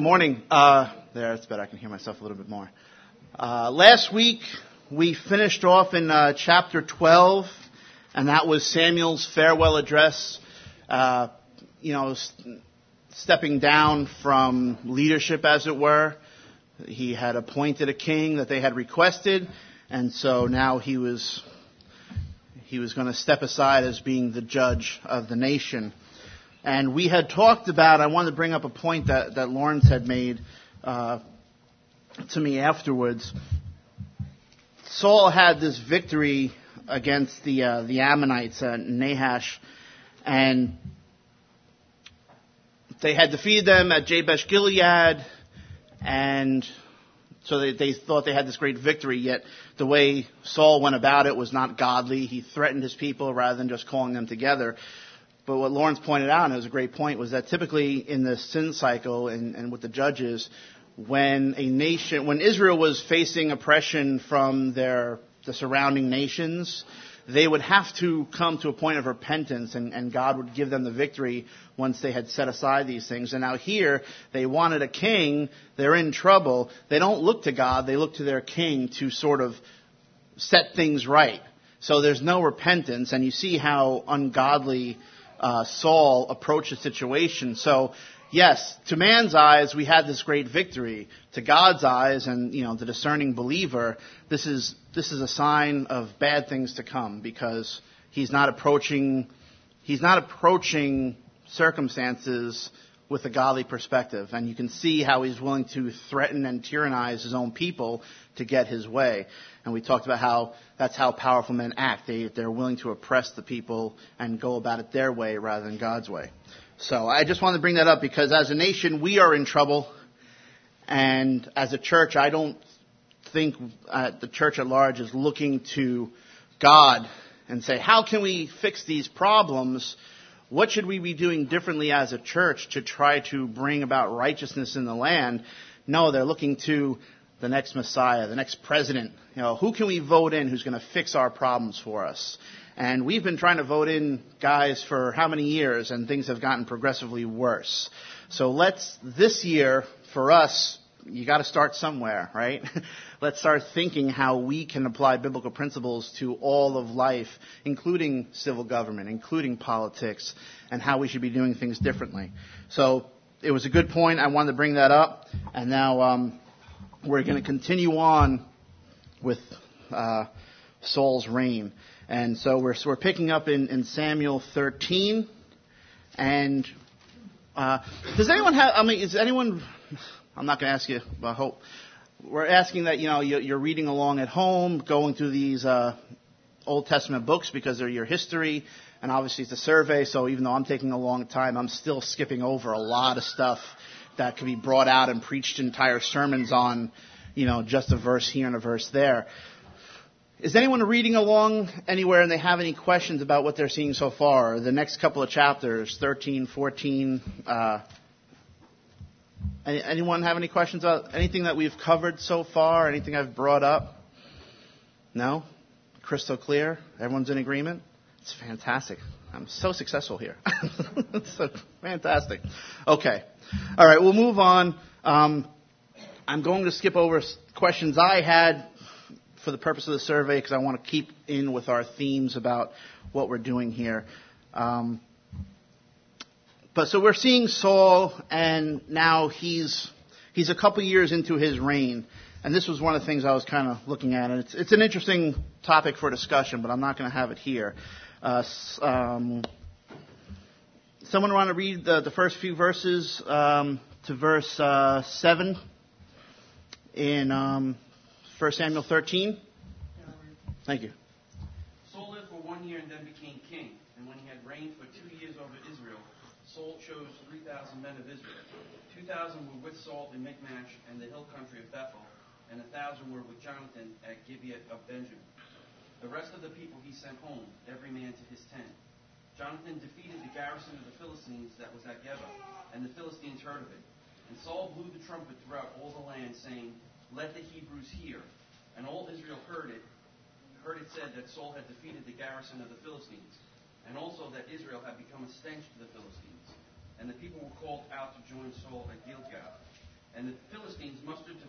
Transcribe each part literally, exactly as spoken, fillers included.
Morning. Uh, there, it's better. I can hear myself a little bit more. Uh, last week, we finished off in uh, chapter twelve, and that was Samuel's farewell address, uh, you know, st- stepping down from leadership, as it were. He had appointed a king that they had requested, and so now he was he was going to step aside as being the judge of the nation. And we had talked about, I wanted to bring up a point that, that Lawrence had made uh, to me afterwards. Saul had this victory against the uh, the Ammonites, uh, Nahash, and they had defeated them at Jabesh Gilead, and so they, they thought they had this great victory, yet the way Saul went about it was not godly. He threatened his people rather than just calling them together. But what Lawrence pointed out, and it was a great point, was that typically in the sin cycle and, and with the judges, when a nation, when Israel was facing oppression from their the surrounding nations, they would have to come to a point of repentance, and, and God would give them the victory once they had set aside these things. And now here, they wanted a king. They're in trouble. They don't look to God. They look to their king to sort of set things right. So there's no repentance, and you see how ungodly Uh, Saul approached the situation. So, yes, to man's eyes, we had this great victory. To God's eyes, and you know, the discerning believer, this is this is a sign of bad things to come, because he's not approaching he's not approaching circumstances with a godly perspective, and you can see how he's willing to threaten and tyrannize his own people to get his way. And we talked about how that's how powerful men act. They, they're willing to oppress the people and go about it their way rather than God's way. So I just wanted to bring that up because as a nation, we are in trouble. And as a church, I don't think uh, the church at large is looking to God and say, how can we fix these problems? What should we be doing differently as a church to try to bring about righteousness in the land? No, they're looking to the next Messiah, the next president. You know, who can we vote in who's going to fix our problems for us? And we've been trying to vote in guys for how many years, and things have gotten progressively worse. So let's, this year, for us, you got to start somewhere, right? Let's start thinking how we can apply biblical principles to all of life, including civil government, including politics, and how we should be doing things differently. So it was a good point. I wanted to bring that up. And now um, we're going to continue on with uh, Saul's reign. And so we're, so we're picking up in, in Samuel thirteen. And uh, does anyone have, I mean, is anyone... I'm not going to ask you, but I hope. We're asking that, you know, you're reading along at home, going through these uh, Old Testament books because they're your history, and obviously it's a survey, so even though I'm taking a long time, I'm still skipping over a lot of stuff that could be brought out and preached entire sermons on, you know, just a verse here and a verse there. Is anyone reading along anywhere and they have any questions about what they're seeing so far? The next couple of chapters, thirteen, fourteen, uh Anyone have any questions about anything that we've covered so far? Anything I've brought up? No? Crystal clear? Everyone's in agreement? It's fantastic. I'm so successful here. It's so fantastic. Okay. All right, we'll move on. Um, I'm going to skip over questions I had for the purpose of the survey because I want to keep in with our themes about what we're doing here. Um, But so we're seeing Saul, and now he's he's a couple years into his reign, and this was one of the things I was kind of looking at, and it's it's an interesting topic for discussion, but I'm not going to have it here. Uh, um, someone want to read the, the first few verses um, to verse uh, seven in um, First Samuel thirteen? Thank you. Saul lived for one year and then became king, and when he had reigned for two years over Israel, Saul chose three thousand men of Israel. two thousand were with Saul in Michmash and the hill country of Bethel, and one thousand were with Jonathan at Gibeah of Benjamin. The rest of the people he sent home, every man to his tent. Jonathan defeated the garrison of the Philistines that was at Geba, and the Philistines heard of it. And Saul blew the trumpet throughout all the land, saying, "Let the Hebrews hear." And all Israel heard it, heard it said that Saul had defeated the garrison of the Philistines, and also that Israel had become a stench to the Philistines. And the people were called out to join Saul at Gilgal.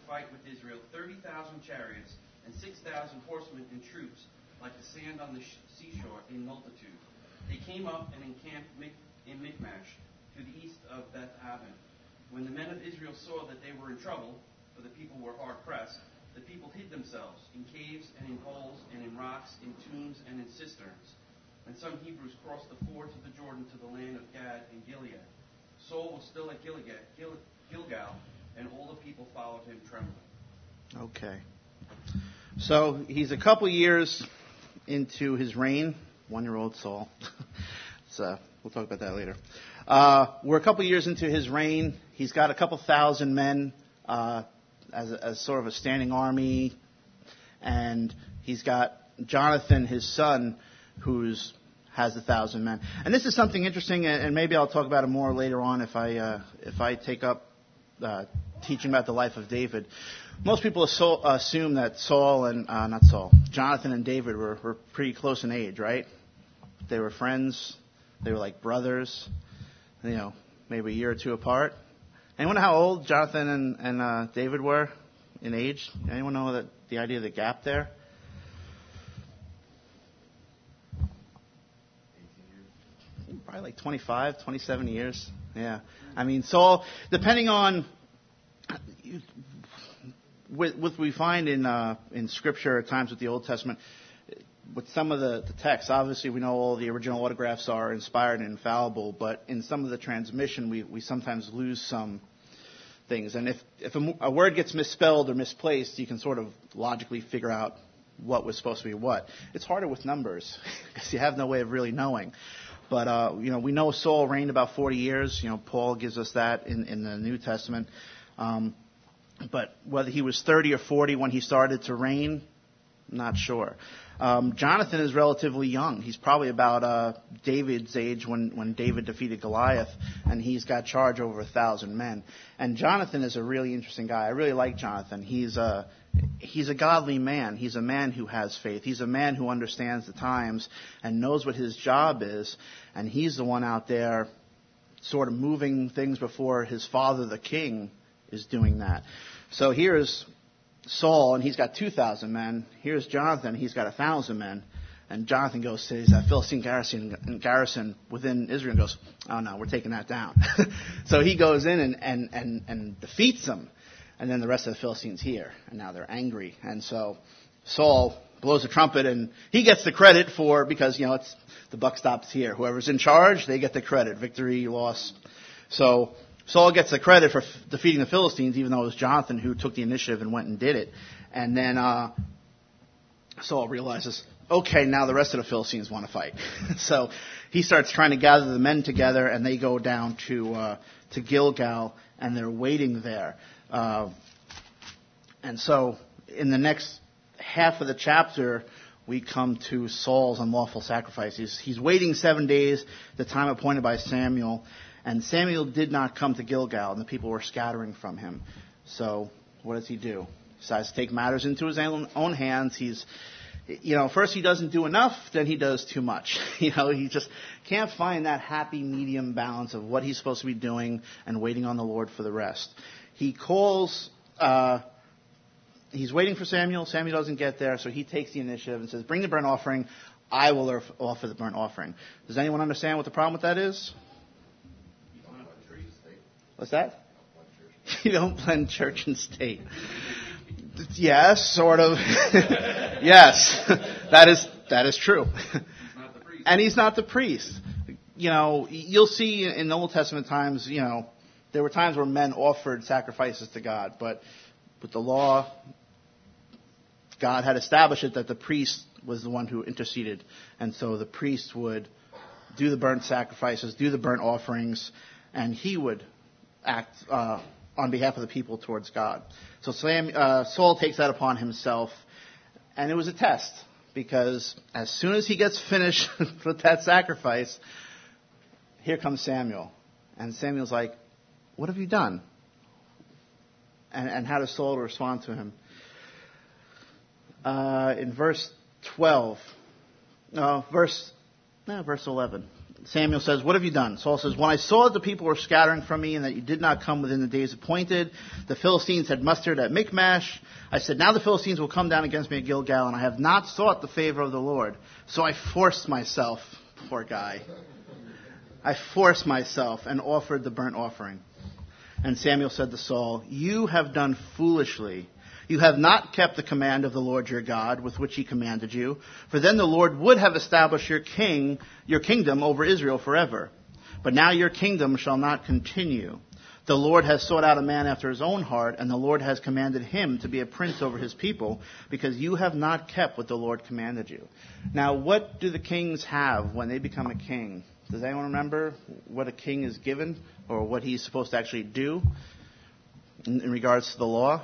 fight with Israel thirty thousand chariots and six thousand horsemen and troops, like the sand on the sh- seashore in multitude. They came up and encamped in Michmash, to the east of Beth Aven. When the men of Israel saw that they were in trouble, for the people were hard pressed, the people hid themselves in caves and in holes and in rocks, in tombs and in cisterns. And some Hebrews crossed the fords of the Jordan to the land of Gad and Gilead. Saul was still at Gilgal, Gil- Gilgal, and all the people followed him trembling. Okay. So he's a couple years into his reign. One-year-old Saul. so we'll talk about that later. Uh, we're a couple years into his reign. He's got a couple thousand men uh, as, a, as sort of a standing army, and he's got Jonathan, his son, who's has a thousand men. And this is something interesting, and maybe I'll talk about it more later on if I uh, if I take up uh, teaching about the life of David. Most people assume that Saul and uh, not Saul, Jonathan and David were, were pretty close in age, right? They were friends. They were like brothers. You know, maybe a year or two apart. Anyone know how old Jonathan and, and uh, David were in age? Anyone know that the idea of the gap there? Probably like twenty-five, twenty-seven years. Yeah. I mean, Saul, depending on with what we find in uh, in Scripture at times with the Old Testament, with some of the, the texts, obviously we know all the original autographs are inspired and infallible, but in some of the transmission we, we sometimes lose some things. And if, if a, a word gets misspelled or misplaced, you can sort of logically figure out what was supposed to be what. It's harder with numbers because you have no way of really knowing. But, uh, you know, we know Saul reigned about forty years. You know, Paul gives us that in, in the New Testament. Um, but whether he was thirty or forty when he started to reign, not sure. Um, Jonathan is relatively young. He's probably about uh, David's age when, when David defeated Goliath, and he's got charge over a thousand men. And Jonathan is a really interesting guy. I really like Jonathan. He's a he's a godly man. He's a man who has faith. He's a man who understands the times and knows what his job is. And he's the one out there sort of moving things before his father, the king, is doing that. So here's Saul, and he's got two thousand men. Here's Jonathan, he's got one thousand men. And Jonathan goes to that Philistine garrison, garrison within Israel and goes, oh no, we're taking that down. So he goes in and, and, and, and defeats them. And then the rest of the Philistines here. And now they're angry. And so Saul blows a trumpet, and he gets the credit for, because, you know, it's the buck stops here. Whoever's in charge, they get the credit. Victory, loss. So Saul gets the credit for f- defeating the Philistines, even though it was Jonathan who took the initiative and went and did it. And then uh, Saul realizes, okay, now the rest of the Philistines want to fight. So he starts trying to gather the men together, and they go down to uh, to Gilgal, and they're waiting there. Uh, and so in the next half of the chapter, we come to Saul's unlawful sacrifices. He's waiting seven days, the time appointed by Samuel. And Samuel did not come to Gilgal, and the people were scattering from him. So what does he do? He decides to take matters into his own hands. He's, you know, first he doesn't do enough, then he does too much. You know, he just can't find that happy medium balance of what he's supposed to be doing and waiting on the Lord for the rest. He calls, uh, he's waiting for Samuel. Samuel doesn't get there, so he takes the initiative and says, bring the burnt offering. I will offer the burnt offering. Does anyone understand what the problem with that is? What's that? You don't blend church and state. Yes, sort of. Yes, that is that is true. And he's not the priest. You know, you'll see in the Old Testament times, you know, there were times where men offered sacrifices to God, but with the law, God had established it that the priest was the one who interceded, and so the priest would do the burnt sacrifices, do the burnt offerings, and he would act uh, on behalf of the people towards God. So Sam, uh, Saul takes that upon himself, and it was a test, because as soon as he gets finished with that sacrifice, here comes Samuel. And Samuel's like, what have you done? And, and how does Saul respond to him? Uh, in verse twelve, no, verse, no, verse eleven. Samuel says, "What have you done?" Saul says, "When I saw that the people were scattering from me and that you did not come within the days appointed, the Philistines had mustered at Michmash. I said, now the Philistines will come down against me at Gilgal, and I have not sought the favor of the Lord. So I forced myself," poor guy, "I forced myself and offered the burnt offering." And Samuel said to Saul, "You have done foolishly. You have not kept the command of the Lord your God, with which he commanded you, for then the Lord would have established your king, your kingdom over Israel forever. But now your kingdom shall not continue. The Lord has sought out a man after his own heart, and the Lord has commanded him to be a prince over his people, because you have not kept what the Lord commanded you." Now, what do the kings have when they become a king? Does anyone remember what a king is given, or what he's supposed to actually do in, in regards to the law?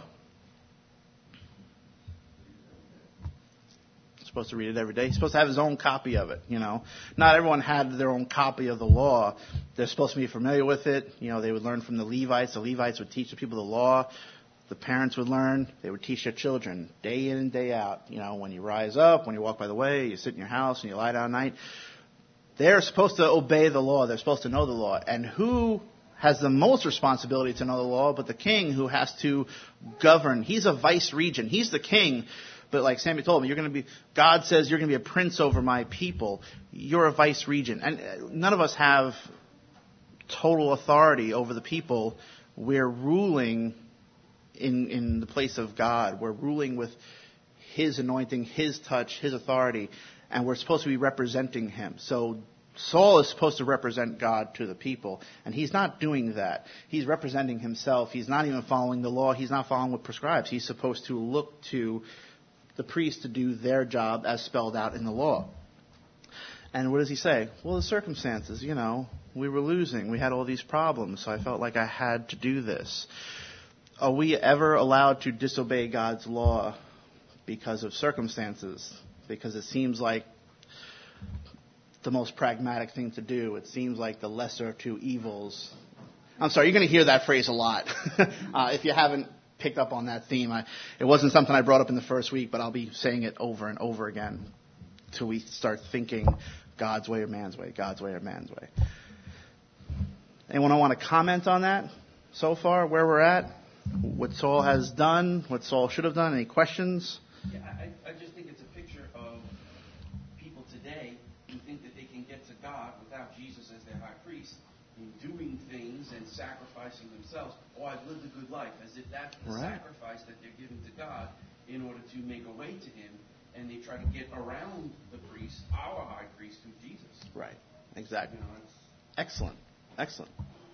Supposed to read it every day. He's supposed to have his own copy of it, you know. Not everyone had their own copy of the law. They're supposed to be familiar with it. You know, they would learn from the Levites. The Levites would teach the people the law. The parents would learn. They would teach their children day in and day out. You know, when you rise up, when you walk by the way, you sit in your house and you lie down at night. They're supposed to obey the law. They're supposed to know the law. And who has the most responsibility to know the law but the king, who has to govern? He's a vice regent. He's the king. But like Samuel told me, you're going to be, God says you're going to be a prince over my people. You're a vice regent. And none of us have total authority over the people. We're ruling in, in the place of God. We're ruling with his anointing, his touch, his authority. And we're supposed to be representing him. So Saul is supposed to represent God to the people. And he's not doing that. He's representing himself. He's not even following the law. He's not following what prescribes. He's supposed to look to the priests to do their job as spelled out in the law. And what does he say? Well, the circumstances, you know, we were losing. We had all these problems, so I felt like I had to do this. Are we ever allowed to disobey God's law because of circumstances? Because it seems like the most pragmatic thing to do. It seems like the lesser of two evils. I'm sorry, you're going to hear that phrase a lot. uh, if you haven't picked up on that theme. I, it wasn't something I brought up in the first week, but I'll be saying it over and over again till we start thinking God's way or man's way, God's way or man's way. Anyone want to comment on that so far, where we're at? What Saul has done, what Saul should have done? Any questions? Yeah, I, I just think it's a picture of people today who think that they can get to God without Jesus as their high priest, in doing things and sacrificing themselves. Oh, I've lived a good life, as if that's the right. sacrifice that they're giving to God in order to make a way to him, and they try to get around the priest, our high priest, who's Jesus. Right, exactly. You know, excellent, excellent.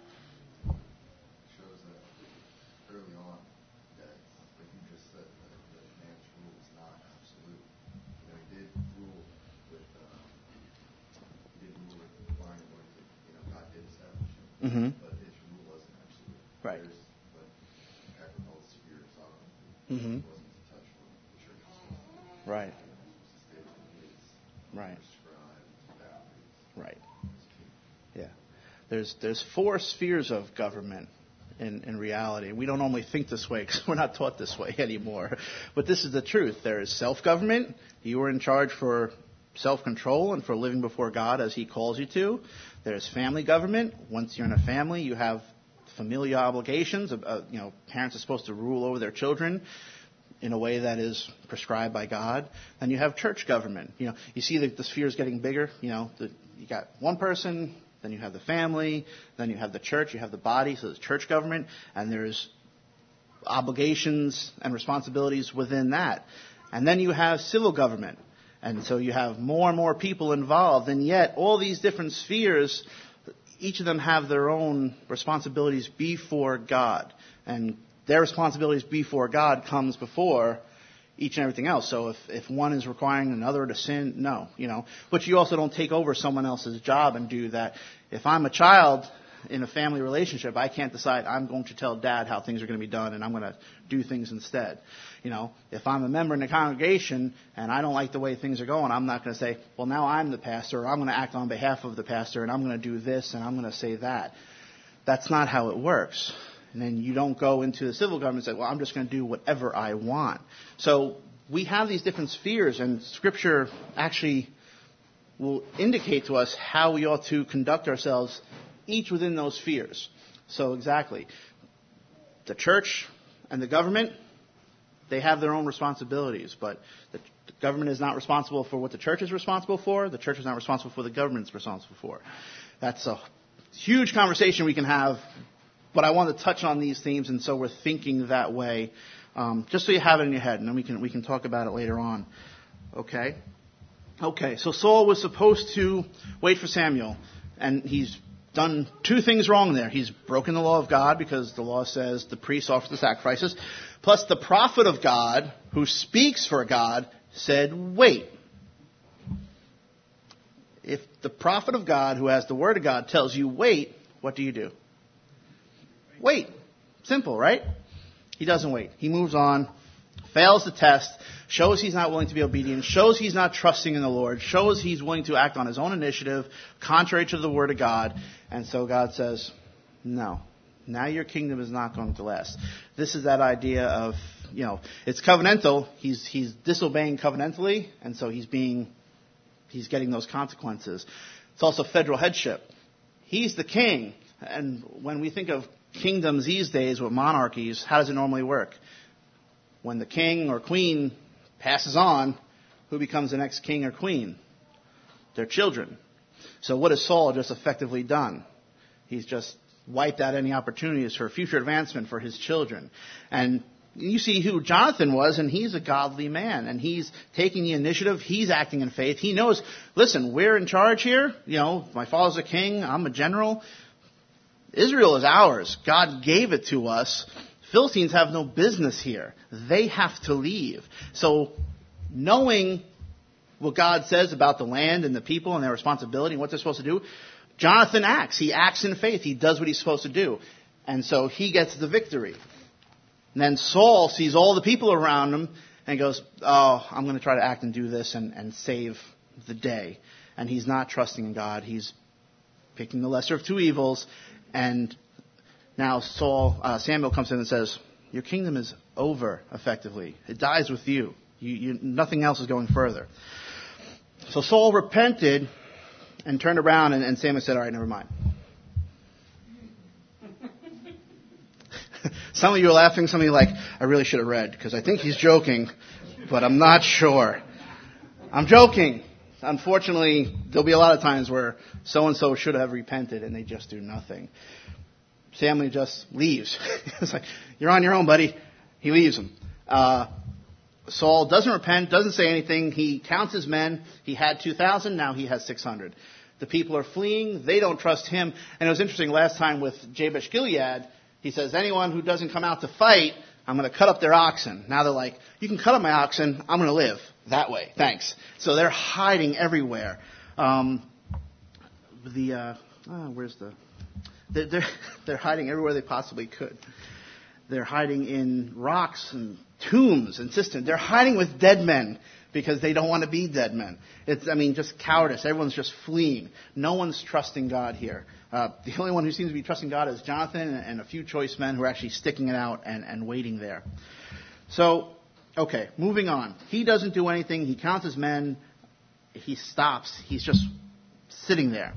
It shows that early on that, like you just said, that, that man's rule is not absolute. You know, he did rule with, um, he did rule with the barn anointing. You know, God did establish him. Mm-hmm. But his rule wasn't absolute. Right. There's what Packer calls sphere of sovereignty. Mm-hmm. It wasn't to touch what the church was supposed to do. Right. You know, it was to stay within his Right. prescribed boundaries. Right. As king. Yeah. There's there's four spheres of government in, in reality. We don't normally think this way because we're not taught this way anymore. But this is the truth. There is self-government. You are in charge for self-control and for living before God as he calls you to. There's family government. Once you're in a family, you have familial obligations. Uh, you know, parents are supposed to rule over their children in a way that is prescribed by God. And you have church government. You know, you see the, the spheres getting bigger. You know, the, you got one person, then you have the family, then you have the church, you have the body, so there's church government, and there's obligations and responsibilities within that. And then you have civil government. And so you have more and more people involved, and yet all these different spheres, each of them have their own responsibilities before God. And their responsibilities before God comes before each and everything else. So if, if one is requiring another to sin, no, you know. But you also don't take over someone else's job and do that. If I'm a child in a family relationship, I can't decide I'm going to tell dad how things are going to be done and I'm going to do things instead. You know, if I'm a member in the congregation and I don't like the way things are going, I'm not going to say, well, now I'm the pastor, or I'm going to act on behalf of the pastor and I'm going to do this and I'm going to say that. That's not how it works. And then you don't go into the civil government and say, well, I'm just going to do whatever I want. So we have these different spheres, and Scripture actually will indicate to us how we ought to conduct ourselves, each within those spheres. So exactly, the church and the government, they have their own responsibilities, but the government is not responsible for what the church is responsible for. The church is not responsible for what the government is responsible for. That's a huge conversation we can have, but I want to touch on these themes, and so we're thinking that way, um, just so you have it in your head, and then we can we can talk about it later on. Okay? Okay, so Saul was supposed to wait for Samuel, and he's done two things wrong there. He's broken the law of God, because the law says the priests offer the sacrifices, plus the prophet of God, who speaks for God, said, wait. If the prophet of God, who has the word of God, tells you wait, what do you do? Wait. Simple, right? He doesn't wait. He moves on, fails the test, shows he's not willing to be obedient, shows he's not trusting in the Lord, shows he's willing to act on his own initiative, contrary to the word of God. And so God says, no, now your kingdom is not going to last. This is that idea of, you know, it's covenantal. He's he's disobeying covenantally, and so he's being, he's getting those consequences. It's also federal headship. He's the king. And when we think of kingdoms these days with monarchies, how does it normally work? When the king or queen passes on, who becomes the next king or queen? Their children. So what has Saul just effectively done? He's just wiped out any opportunities for future advancement for his children. And you see who Jonathan was, and he's a godly man, and he's taking the initiative. He's acting in faith. He knows, listen, we're in charge here. You know, my father's a king. I'm a general. Israel is ours. God gave it to us. Philistines have no business here. They have to leave. So knowing what God says about the land and the people and their responsibility and what they're supposed to do, Jonathan acts. He acts in faith. He does what he's supposed to do. And so he gets the victory. And then Saul sees all the people around him and goes, oh, I'm going to try to act and do this and, and save the day. And he's not trusting in God. He's picking the lesser of two evils. And now Saul, uh, Samuel comes in and says, your kingdom is over, effectively. It dies with you. You, you. Nothing else is going further. So Saul repented and turned around, and, and Samuel said, all right, never mind. Some of you are laughing. Some of you are like, I really should have read, because I think he's joking, but I'm not sure. I'm joking. Unfortunately, there'll be a lot of times where so-and-so should have repented, and they just do nothing. Samuel just leaves. It's like, you're on your own, buddy. He leaves him. Uh, Saul doesn't repent, doesn't say anything. He counts his men. He had two thousand, now he has six hundred. The people are fleeing. They don't trust him. And it was interesting, last time with Jabesh Gilead, he says, anyone who doesn't come out to fight, I'm going to cut up their oxen. Now they're like, you can cut up my oxen. I'm going to live that way. Thanks. So they're hiding everywhere. Um, the, uh, oh, where's the... They're, they're, they're hiding everywhere they possibly could. They're hiding in rocks and tombs and cisterns. They're hiding with dead men because they don't want to be dead men. It's, I mean, just cowardice. Everyone's just fleeing. No one's trusting God here. Uh, the only one who seems to be trusting God is Jonathan and, and a few choice men who are actually sticking it out and, and waiting there. So, okay, moving on. He doesn't do anything. He counts his men. He stops. He's just sitting there.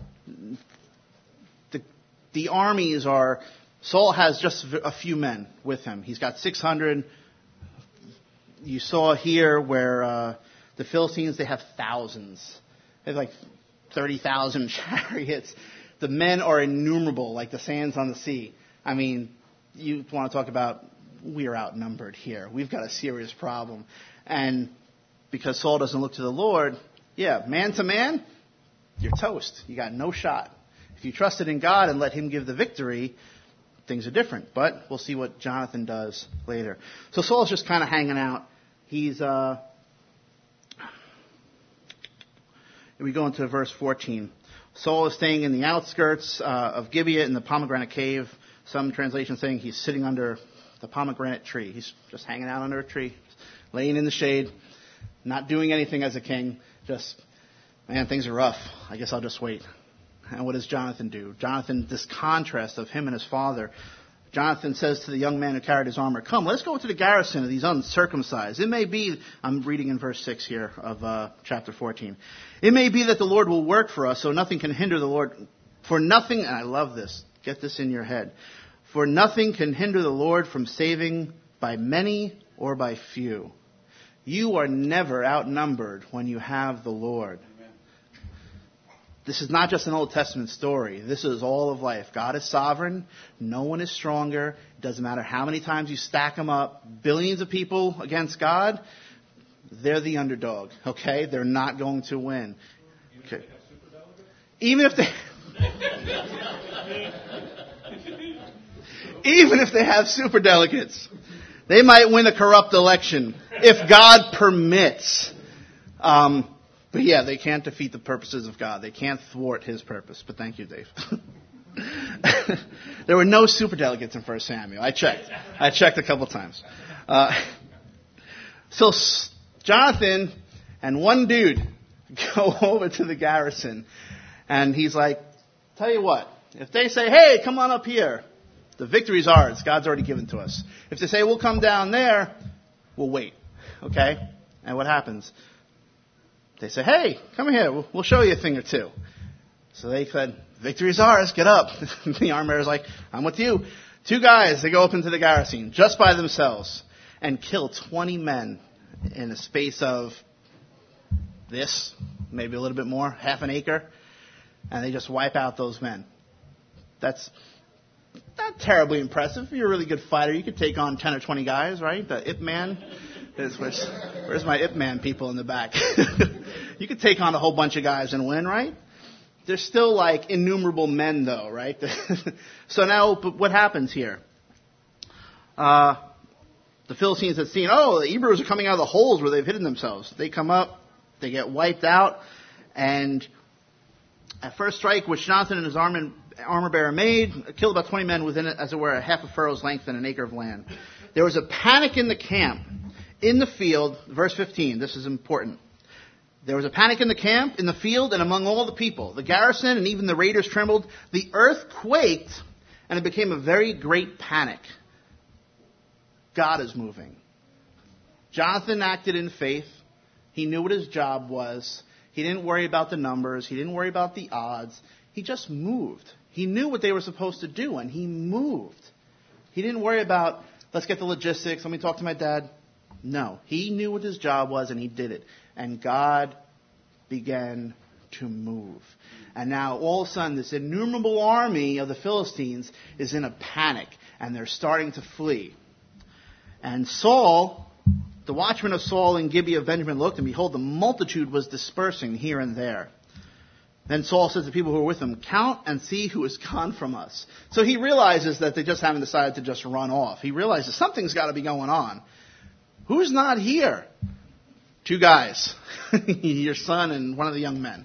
The, the armies are... Saul has just a few men with him. He's got six hundred. You saw here where uh, the Philistines, they have thousands. They have like thirty thousand chariots. The men are innumerable, like the sands on the sea. I mean, you want to talk about, we are outnumbered here. We've got a serious problem. And because Saul doesn't look to the Lord, yeah, man to man, you're toast. You got no shot. If you trusted in God and let him give the victory, things are different. But we'll see what Jonathan does later. So Saul's just kind of hanging out. He's, uh, we go into verse fourteen. Saul is staying in the outskirts uh, of Gibeah in the pomegranate cave. Some translations saying he's sitting under the pomegranate tree. He's just hanging out under a tree, laying in the shade, not doing anything as a king. Just, man, things are rough. I guess I'll just wait. And what does Jonathan do? Jonathan, this contrast of him and his father, Jonathan says to the young man who carried his armor, come, let's go to the garrison of these uncircumcised. It may be, I'm reading in verse six here of uh, chapter fourteen. It may be that the Lord will work for us, so nothing can hinder the Lord. For nothing, and I love this, get this in your head. For nothing can hinder the Lord from saving by many or by few. You are never outnumbered when you have the Lord. This is not just an Old Testament story. This is all of life. God is sovereign. No one is stronger. It doesn't matter how many times you stack them up. Billions of people against God, they're the underdog. Okay? They're not going to win. Okay. Even if they... Even if they have superdelegates, they might win a corrupt election if God permits. Um... But yeah, they can't defeat the purposes of God. They can't thwart his purpose. But thank you, Dave. There were no superdelegates in First Samuel. I checked. I checked a couple times. Uh, so Jonathan and one dude go over to the garrison. And he's like, tell you what, if they say, hey, come on up here, the victory's ours. God's already given to us. If they say, we'll come down there, we'll wait. Okay? And what happens? They say, hey, come here, we'll, we'll show you a thing or two. So they said, victory's ours, get up. The armor is like, I'm with you. Two guys, they go up into the garrison just by themselves and kill twenty men in a space of this, maybe a little bit more, half an acre. And they just wipe out those men. That's not terribly impressive. If you're a really good fighter, you could take on ten or twenty guys, right? The Ip Man. Where's, where's my Ip Man people in the back? You could take on a whole bunch of guys and win, right? There's still like innumerable men, though, right? So now, what happens here? Uh, the Philistines had seen, oh, the Hebrews are coming out of the holes where they've hidden themselves. They come up, they get wiped out, and at first strike, which Jonathan and his armor, armor bearer made, killed about twenty men within, as it were, a half a furrow's length and an acre of land. There was a panic in the camp. In the field, verse fifteen, this is important. There was a panic in the camp, in the field, and among all the people. The garrison and even the raiders trembled. The earth quaked, and it became a very great panic. God is moving. Jonathan acted in faith. He knew what his job was. He didn't worry about the numbers. He didn't worry about the odds. He just moved. He knew what they were supposed to do, and he moved. He didn't worry about, let's get the logistics, let me talk to my dad. No, he knew what his job was and he did it. And God began to move. And now all of a sudden this innumerable army of the Philistines is in a panic and they're starting to flee. And Saul, the watchman of Saul in Gibeah of Benjamin looked, and behold, the multitude was dispersing here and there. Then Saul said to the people who were with him, count and see who has gone from us. So he realizes that they just haven't decided to just run off. He realizes something's got to be going on. Who's not here? Two guys, your son and one of the young men.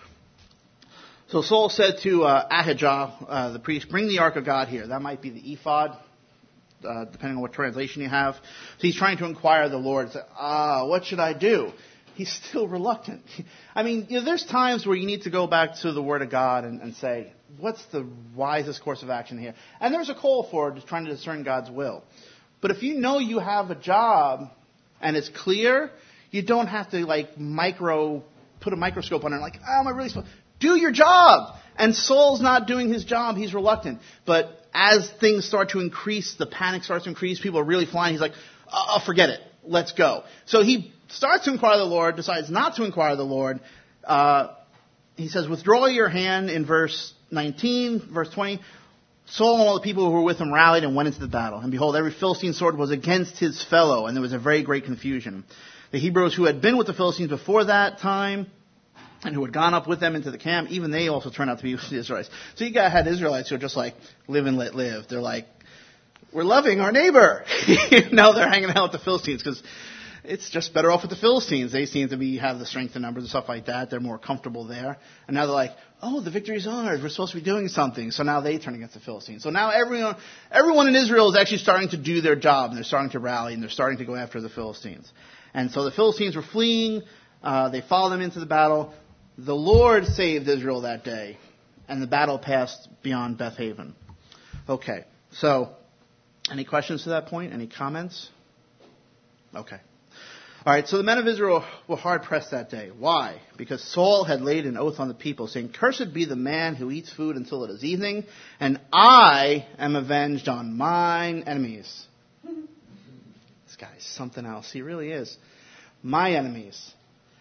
So Saul said to uh, Ahijah, uh, the priest, bring the ark of God here. That might be the ephod, uh, depending on what translation you have. So he's trying to inquire of the Lord. Say, ah, what should I do? He's still reluctant. I mean, you know, there's times where you need to go back to the Word of God and, and say, what's the wisest course of action here? And there's a call for trying to discern God's will. But if you know you have a job and it's clear, you don't have to like micro, put a microscope on it and like, oh, am I really supposed to? Do your job. And Saul's not doing his job. He's reluctant. But as things start to increase, the panic starts to increase, people are really flying. He's like, oh, forget it. Let's go. So he starts to inquire of the Lord, decides not to inquire of the Lord. Uh, he says, withdraw your hand in verse nineteen, verse twenty. Saul and all the people who were with him rallied and went into the battle. And behold, every Philistine sword was against his fellow, and there was a very great confusion. The Hebrews who had been with the Philistines before that time, and who had gone up with them into the camp, even they also turned out to be the Israelites. So you got had Israelites who are just like, live and let live. They're like, we're loving our neighbor. Now they're hanging out with the Philistines because it's just better off with the Philistines. They seem to be have the strength in numbers and stuff like that. They're more comfortable there. And now they're like, oh, the victory's ours. We're supposed to be doing something. So now they turn against the Philistines. So now everyone, everyone in Israel is actually starting to do their job, and they're starting to rally, and they're starting to go after the Philistines. And so the Philistines were fleeing. Uh, they followed them into the battle. The Lord saved Israel that day, and the battle passed beyond Beth Haven. Okay, so Any questions to that point? Any comments? Okay. All right, so the men of Israel were hard-pressed that day. Why? Because Saul had laid an oath on the people, saying, "Cursed be the man who eats food until it is evening, and I am avenged on mine enemies." This guy's something else. He really is. My enemies.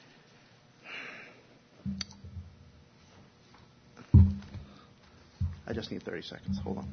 I just need thirty seconds. Hold on.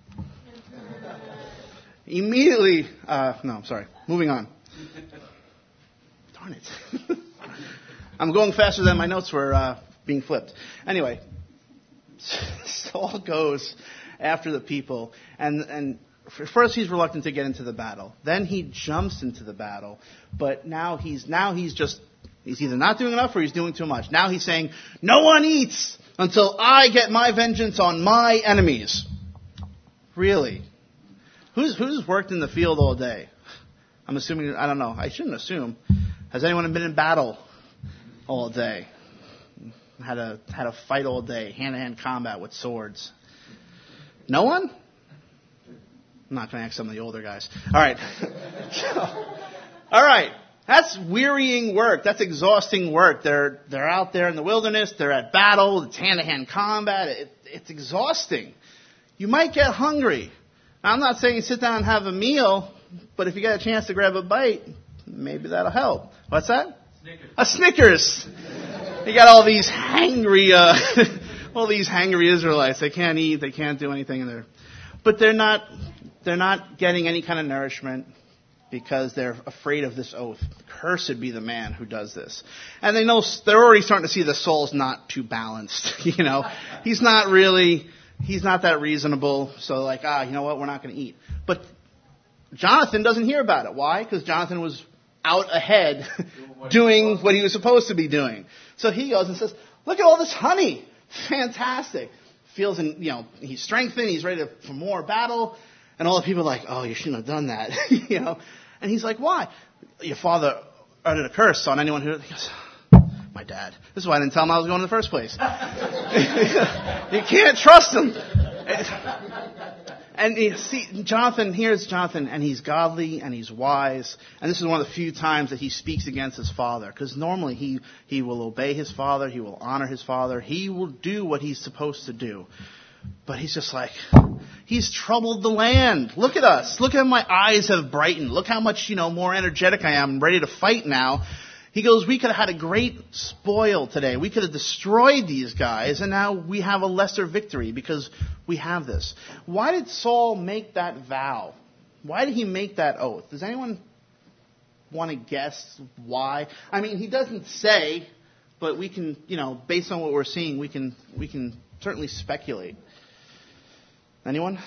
Immediately, uh, no, I'm sorry. Moving on. Darn it. I'm going faster than my notes were uh, being flipped. Anyway, Saul goes after the people, and, and first he's reluctant to get into the battle. Then he jumps into the battle, but now he's now he's just he's either not doing enough or he's doing too much. Now he's saying, "No one eats until I get my vengeance on my enemies." Really? Who's who's worked in the field all day? I'm assuming, I don't know, I shouldn't assume. Has anyone been in battle all day? Had a had a fight all day, hand-to-hand combat with swords? No one? I'm not going to ask some of the older guys. All right. So, all right. That's wearying work. That's exhausting work. They're they're out there in the wilderness. They're at battle. It's hand-to-hand combat. It, it's exhausting. You might get hungry. Now, I'm not saying sit down and have a meal, but if you get a chance to grab a bite, maybe that'll help. What's that? Snickers. A Snickers. You got all these hangry, uh, all these hangry Israelites. They can't eat. They can't do anything in there. But they're not, they're not getting any kind of nourishment because they're afraid of this oath. Cursed be the man who does this. And they know, they're already starting to see that Saul's not too balanced. You know, he's not really, he's not that reasonable. So like, ah, you know what? We're not going to eat. But Jonathan doesn't hear about it. Why? Because Jonathan was out ahead doing what he was supposed to be doing. So he goes and says, "Look at all this honey. Fantastic." Feels, in, you know, he's strengthened. He's ready to, for more battle. And all the people are like, "Oh, you shouldn't have done that." You know. And he's like, "Why?" "Your father uttered a curse on anyone who..." He goes, "My dad. This is why I didn't tell him I was going in the first place." You can't trust him. And you see, Jonathan, here's Jonathan, and he's godly and he's wise. And this is one of the few times that he speaks against his father. Because normally he, he will obey his father, he will honor his father, he will do what he's supposed to do. But he's just like, he's troubled the land. Look at us. Look how my eyes have brightened. Look how much, you know, more energetic I am, ready to fight now. He goes, we could have had a great spoil today. We could have destroyed these guys, and now we have a lesser victory because we have this. Why did Saul make that vow? Why did he make that oath? Does anyone want to guess why? I mean, he doesn't say, but we can, you know, based on what we're seeing, we can we can certainly speculate. Anyone?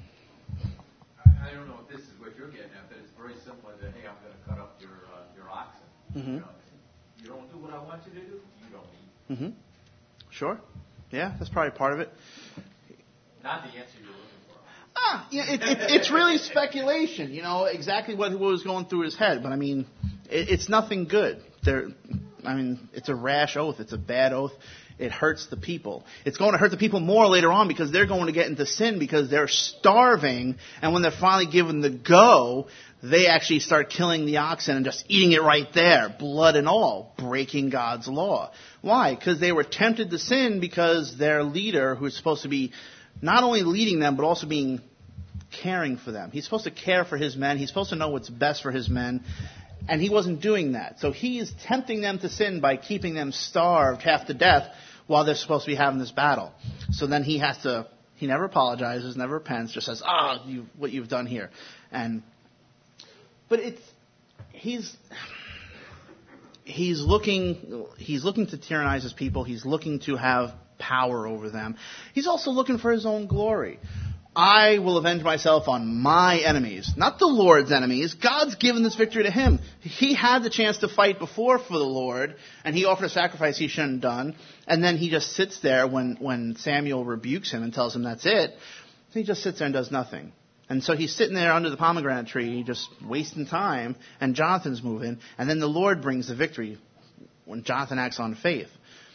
I don't know if this is what you're getting at, but it's very simple. That, hey, I'm going to cut up your uh, your oxen. Mm-hmm. You know, you don't do what I want you to do, you don't eat. Mm-hmm. Sure. Yeah, that's probably part of it. Not the answer you're looking for. Ah, yeah, it, it, it's really speculation. You know exactly what, what was going through his head, but I mean, it, it's nothing good. There, I mean, it's a rash oath. It's a bad oath. It hurts the people. It's going to hurt the people more later on because they're going to get into sin because they're starving, and when they're finally given the go, they actually start killing the oxen and just eating it right there, blood and all, breaking God's law. Why? Because they were tempted to sin because their leader, who's supposed to be not only leading them, but also being caring for them. He's supposed to care for his men. He's supposed to know what's best for his men. And he wasn't doing that. So he is tempting them to sin by keeping them starved half to death while they're supposed to be having this battle. So then he has to, he never apologizes, never repents, just says, ah, oh, you, what you've done here. And, but it's, he's, he's looking, he's looking to tyrannize his people. He's looking to have power over them. He's also looking for his own glory. I will avenge myself on my enemies, not the Lord's enemies. God's given this victory to him. He had the chance to fight before for the Lord, and he offered a sacrifice he shouldn't have done. And then he just sits there when, when Samuel rebukes him and tells him that's it. He just sits there and does nothing. And so he's sitting there under the pomegranate tree, just wasting time, and Jonathan's moving, and then the Lord brings the victory when Jonathan acts on faith.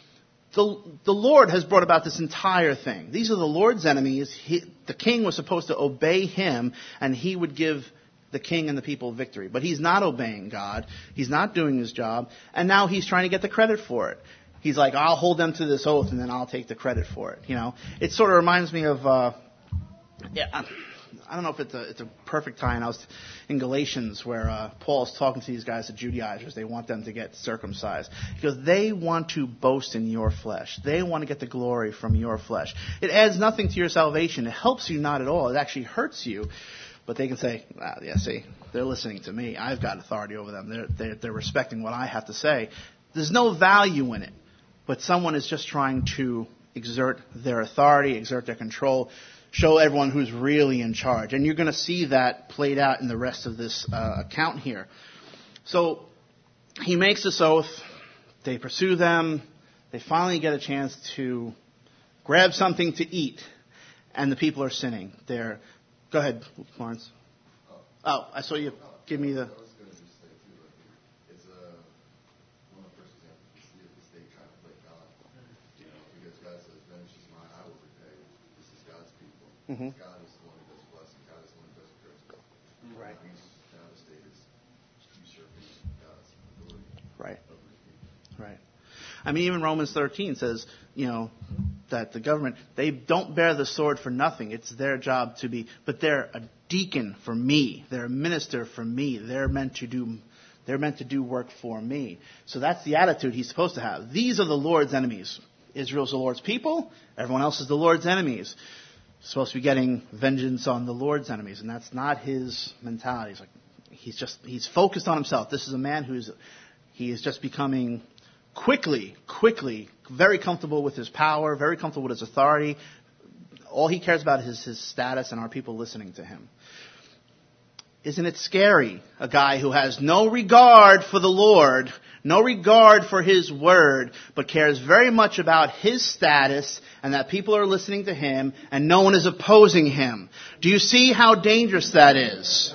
the, the Lord has brought about this entire thing. These are the Lord's enemies. He, the king was supposed to obey him, and he would give the king and the people victory. But he's not obeying God. He's not doing his job. And now he's trying to get the credit for it. He's like, I'll hold them to this oath, and then I'll take the credit for it. You know, it sort of reminds me of, uh, yeah, I don't know if it's a, it's a perfect time. I was in Galatians where uh, Paul's talking to these guys, the Judaizers. They want them to get circumcised because they want to boast in your flesh. They want to get the glory from your flesh. It adds nothing to your salvation. It helps you not at all. It actually hurts you. But they can say, ah, yeah, see, they're listening to me. I've got authority over them. They're, they're, they're respecting what I have to say. There's no value in it. But someone is just trying to exert their authority, exert their control, show everyone who's really in charge. And you're going to see that played out in the rest of this uh, account here. So he makes this oath. They pursue them. They finally get a chance to grab something to eat. And the people are sinning. They're, go ahead, Lawrence. Oh, I saw you give me the... Mm-hmm. God is the one who does blessing. God is the one who does miracles. Right. He's now the state is usurping God's authority. Right. Right. I mean, even Romans thirteen says, you know, that the government, they don't bear the sword for nothing. It's their job to be, but they're a deacon for me. They're a minister for me. They're meant to do, they're meant to do work for me. So that's the attitude he's supposed to have. These are the Lord's enemies. Israel's the Lord's people. Everyone else is the Lord's enemies. Supposed to be getting vengeance on the Lord's enemies, and that's not his mentality. He's like, he's just, he's focused on himself. This is a man who's, he is just becoming quickly, quickly, very comfortable with his power, very comfortable with his authority. All he cares about is his status and our people listening to him. Isn't it scary? A guy who has no regard for the Lord, no regard for his word, but cares very much about his status and that people are listening to him and no one is opposing him. Do you see how dangerous that is?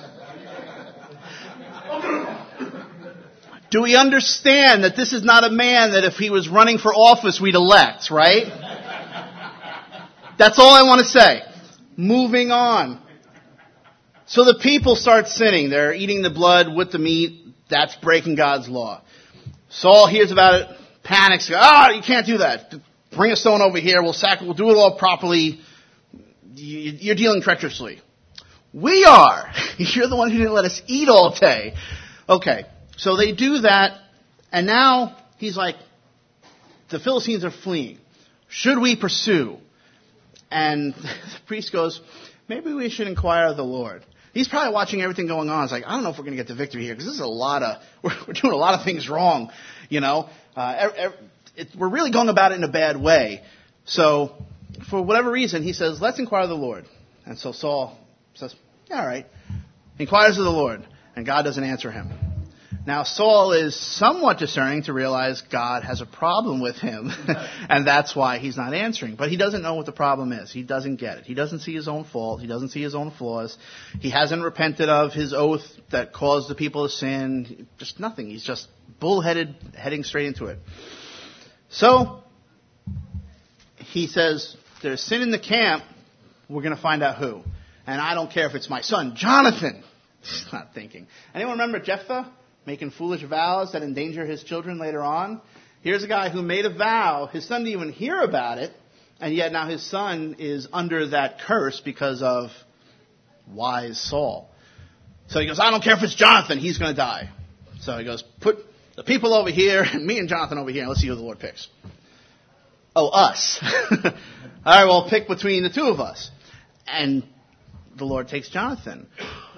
Do we understand that this is not a man that if he was running for office we'd elect, right? That's all I want to say. Moving on. So the people start sinning. They're eating the blood with the meat. That's breaking God's law. Saul hears about it, panics. Ah, oh, you can't do that. Bring a stone over here. We'll sack. We'll do it all properly. You're dealing treacherously. We are. You're the one who didn't let us eat all day. Okay. So they do that, and now he's like, the Philistines are fleeing. Should we pursue? And the priest goes, maybe we should inquire of the Lord. He's probably watching everything going on. It's like, I don't know if we're going to get the victory here, because this is a lot of, we're, we're doing a lot of things wrong, you know. Uh, er, er, it, we're really going about it in a bad way. So, for whatever reason, he says, let's inquire of the Lord. And so Saul says, yeah, all right. He inquires of the Lord, and God doesn't answer him. Now, Saul is somewhat discerning to realize God has a problem with him, and that's why he's not answering. But he doesn't know what the problem is. He doesn't get it. He doesn't see his own fault. He doesn't see his own flaws. He hasn't repented of his oath that caused the people to sin. Just nothing. He's just bullheaded, heading straight into it. So, he says, there's sin in the camp. We're going to find out who. And I don't care if it's my son, Jonathan. He's not thinking. Anyone remember Jephthah? Making foolish vows that endanger his children later on. Here's a guy who made a vow. His son didn't even hear about it. And yet now his son is under that curse because of wise Saul. So he goes, I don't care if it's Jonathan. He's going to die. So he goes, put the people over here and me and Jonathan over here. And let's see who the Lord picks. Oh, us. All right, well, pick between the two of us. And the Lord takes Jonathan.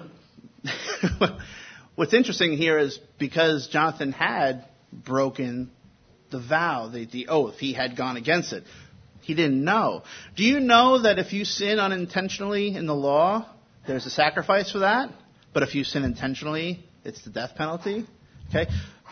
What's interesting here is because Jonathan had broken the vow, the, the oath, he had gone against it. He didn't know. Do you know that if you sin unintentionally in the law, there's a sacrifice for that? But if you sin intentionally, it's the death penalty? Okay.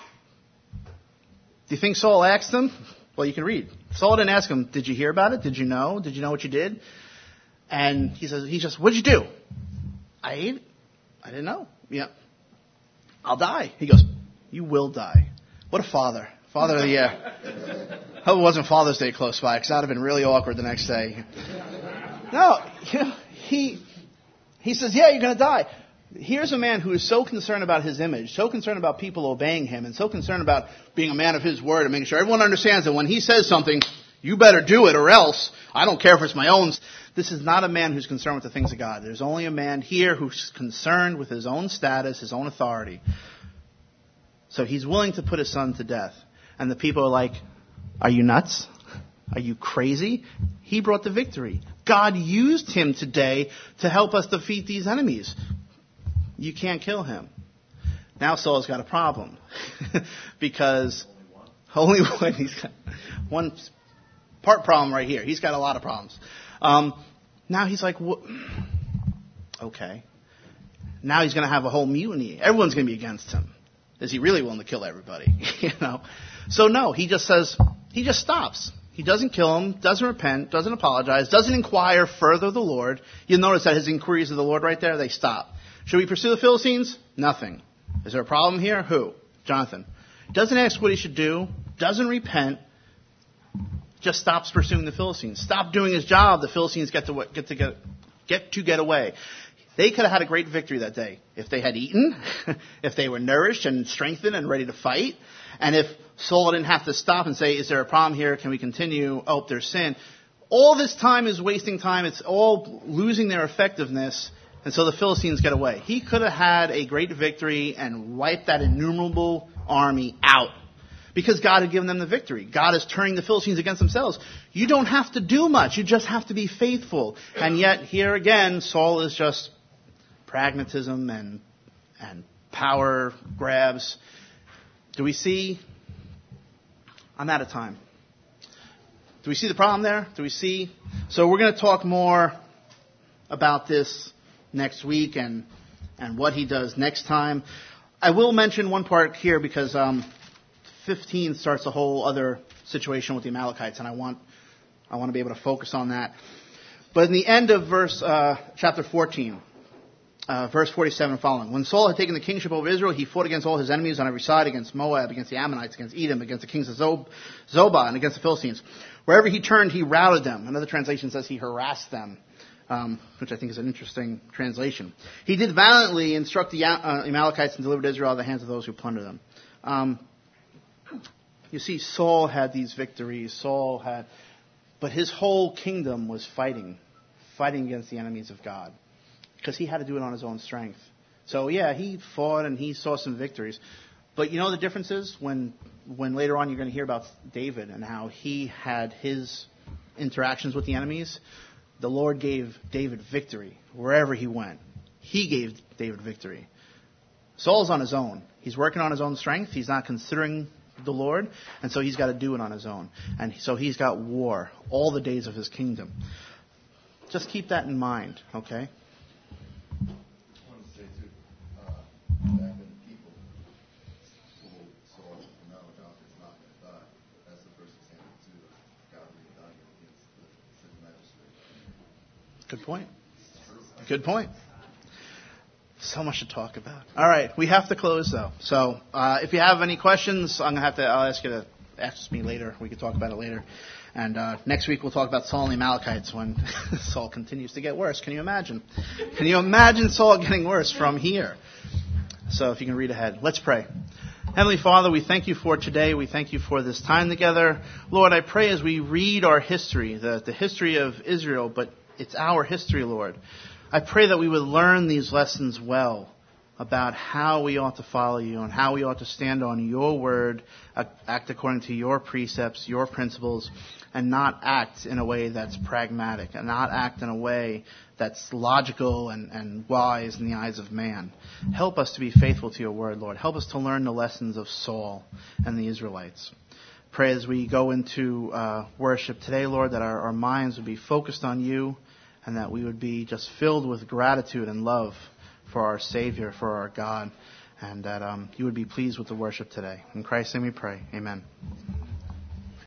Do you think Saul asked him? Well, you can read. Saul didn't ask him, did you hear about it? Did you know? Did you know what you did? And he says, he just, what'd you do? I ate it. I didn't know. Yeah. I'll die. He goes, you will die. What a father. Father of the year. Hope it wasn't Father's Day close by, because that would have been really awkward the next day. No, you know, he, he says, yeah, you're going to die. Here's a man who is so concerned about his image, so concerned about people obeying him, and so concerned about being a man of his word and making sure everyone understands that when he says something, you better do it or else. I don't care if it's my own. This is not a man who's concerned with the things of God. There's only a man here who's concerned with his own status, his own authority. So he's willing to put his son to death. And the people are like, are you nuts? Are you crazy? He brought the victory. God used him today to help us defeat these enemies. You can't kill him. Now Saul's got a problem. Because only one. He's got one part problem right here. He's got a lot of problems. Um, now he's like, what? Okay. Now he's going to have a whole mutiny. Everyone's going to be against him. Is he really willing to kill everybody? you know. So no, he just says, he just stops. He doesn't kill him, doesn't repent, doesn't apologize, doesn't inquire further of the Lord. You'll notice that his inquiries of the Lord right there, they stop. Should we pursue the Philistines? Nothing. Is there a problem here? Who? Jonathan. Doesn't ask what he should do, doesn't repent, just stops pursuing the Philistines. Stop doing his job. The Philistines get to get to get, get to get away. They could have had a great victory that day if they had eaten, if they were nourished and strengthened and ready to fight, and if Saul didn't have to stop and say, is there a problem here? Can we continue? Oh, there's sin. All this time is wasting time. It's all losing their effectiveness, and so the Philistines get away. He could have had a great victory and wiped that innumerable army out because God had given them the victory. God is turning the Philistines against themselves. You don't have to do much. You just have to be faithful. And yet, here again, Saul is just pragmatism and and power grabs. Do we see? I'm out of time. Do we see the problem there? Do we see? So we're going to talk more about this next week and and what he does next time. I will mention one part here because um, fifteen starts a whole other situation with the Amalekites, and I want I want to be able to focus on that. But in the end of verse uh, chapter fourteen. Uh, verse forty-seven and following. When Saul had taken the kingship over Israel, he fought against all his enemies on every side, against Moab, against the Ammonites, against Edom, against the kings of Zob- Zobah, and against the Philistines. Wherever he turned, he routed them. Another translation says he harassed them, um, which I think is an interesting translation. He did valiantly instruct the uh, Amalekites and delivered Israel out of the hands of those who plundered them. Um, you see, Saul had these victories. Saul had, but his whole kingdom was fighting, fighting against the enemies of God. Because he had to do it on his own strength. So, yeah, he fought and he saw some victories. But you know the difference is when when later on you're going to hear about David and how he had his interactions with the enemies, the Lord gave David victory wherever he went. He gave David victory. Saul's on his own. He's working on his own strength. He's not considering the Lord. And so he's got to do it on his own. And so he's got war all the days of his kingdom. Just keep that in mind, okay? Back then, people told Saul, no, Jonathan's not going to die. But that's the first example, too, of God being done against the city magistrate. Good point. Good point. So much to talk about. All right, we have to close, though. So uh, if you have any questions, I'm going to have to, I'll ask you to ask me later. We can talk about it later. And uh, next week we'll talk about Saul and the Amalekites when Saul continues to get worse. Can you imagine? Can you imagine Saul getting worse from here? So if you can read ahead. Let's pray. Heavenly Father, we thank you for today. We thank you for this time together. Lord, I pray as we read our history, the, the history of Israel, but it's our history, Lord. I pray that we would learn these lessons well about how we ought to follow you and how we ought to stand on your word, act according to your precepts, your principles, and not act in a way that's pragmatic, and not act in a way that's logical and, and wise in the eyes of man. Help us to be faithful to your word, Lord. Help us to learn the lessons of Saul and the Israelites. Pray as we go into uh, worship today, Lord, that our, our minds would be focused on you and that we would be just filled with gratitude and love for our Savior, for our God, and that um, you would be pleased with the worship today. In Christ's name we pray. Amen.